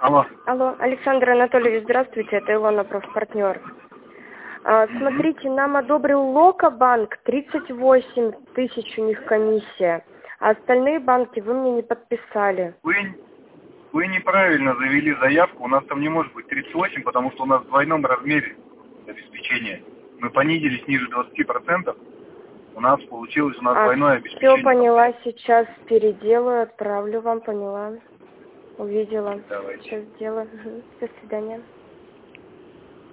Алло. Алло, Александр Анатольевич, здравствуйте, это Илона, профпартнер. Смотрите, нам одобрил Локобанк, 38 тысяч у них комиссия, а остальные банки вы мне не подписали. Вы неправильно завели заявку, у нас там не может быть 38, потому что у нас в двойном размере обеспечение. Мы понизились ниже 20%, у нас получилось двойное обеспечение. Все поняла, сейчас переделаю, отправлю вам, поняла, увидела. Давайте. Сейчас сделаю. До свидания.